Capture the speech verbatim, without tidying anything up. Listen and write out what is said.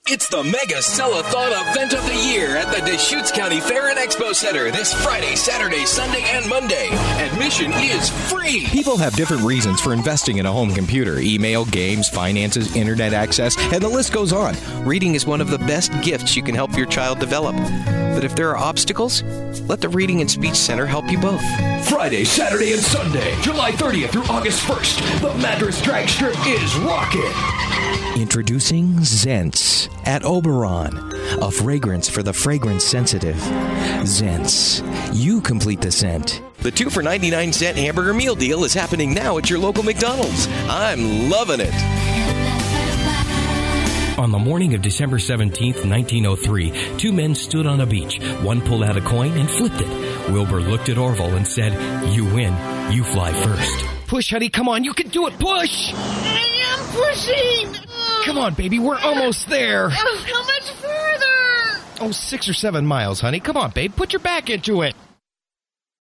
It's the Mega Sell-A-Thon event of the year at the Deschutes County Fair and Expo Center this Friday, Saturday, Sunday, and Monday. Admission is free. People have different reasons for investing in a home computer. Email, games, finances, internet access, and the list goes on. Reading is one of the best gifts you can help your child develop. But if there are obstacles, let the Reading and Speech Center help you both. Friday, Saturday, and Sunday, July thirtieth through August first, the Mattress Drag Strip is rocking. Introducing Zents at Oberon, a fragrance for the fragrance sensitive. Zents, you complete the scent. The two for ninety-nine cent hamburger meal deal is happening now at your local McDonald's. I'm loving it. On the morning of December seventeenth, nineteen oh three, two men stood on a beach. One pulled out a coin and flipped it. Wilbur looked at Orville and said, "You win. You fly first." Push, honey. Come on. You can do it. Push. I am pushing. Come on, baby. We're almost there. Oh, how much further? Oh, six or seven miles, honey. Come on, babe. Put your back into it.